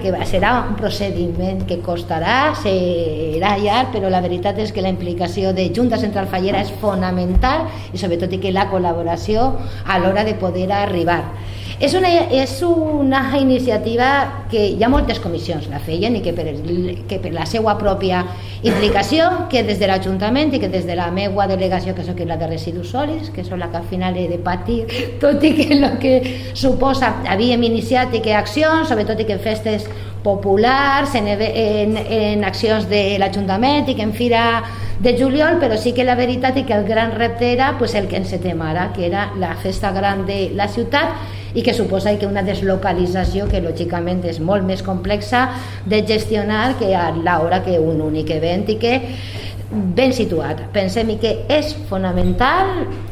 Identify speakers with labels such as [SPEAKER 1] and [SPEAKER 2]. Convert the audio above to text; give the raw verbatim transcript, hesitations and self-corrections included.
[SPEAKER 1] que serà un procediment que costarà, serà llarg, però la veritat és que la implicació de Junta Central Fallera és fonamental i sobretot que la col·laboració a l'hora de poder arribar. És una, és una iniciativa que hi ha moltes comissions la feien i que per, que per la seva pròpia implicació, que des de l'Ajuntament i que des de la meva delegació, que soc la de residus sòlids, que és la que al final he de patir, tot i que el que suposa, havíem iniciat i que accions, sobretot i que festes populars, en, en, en accions de l'Ajuntament i que en Fira de Juliol, però sí que la veritat és que el gran repte era pues, el que encetem ara, que era la festa gran de la ciutat i que suposa que una deslocalització que lògicament és molt més complexa de gestionar que a l'hora que un únic event i que ben situat. Pensem que és fonamental